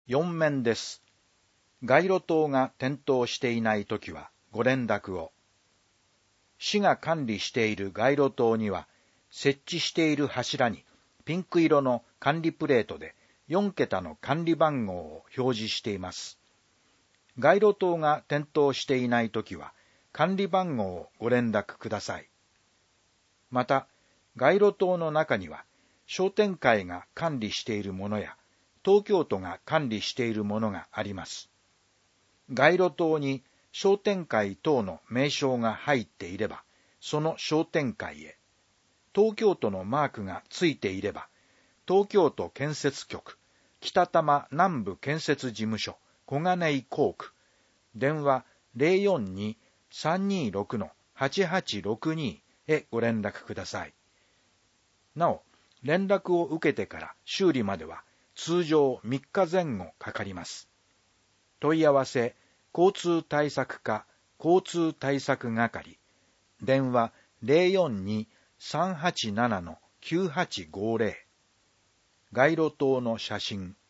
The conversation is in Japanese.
4面です。街路灯が点灯していないときはご連絡を。市が管理している街路灯には、設置している柱にピンク色の管理プレートで4桁の管理番号を表示しています。街路灯が点灯していないときは、管理番号をご連絡ください。また、街路灯の中には、商店会が管理しているものや、東京都が管理しているものがあります。街路灯に商店会等の名称が入っていれば、その商店会へ。東京都のマークがついていれば、東京都建設局、北多摩南部建設事務所、小金井工区、電話 042-326-8862 へご連絡ください。なお、連絡を受けてから修理までは通常3日前後かかります。問い合わせ、交通対策課、交通対策係、電話 042-387-9850、街路灯の写真、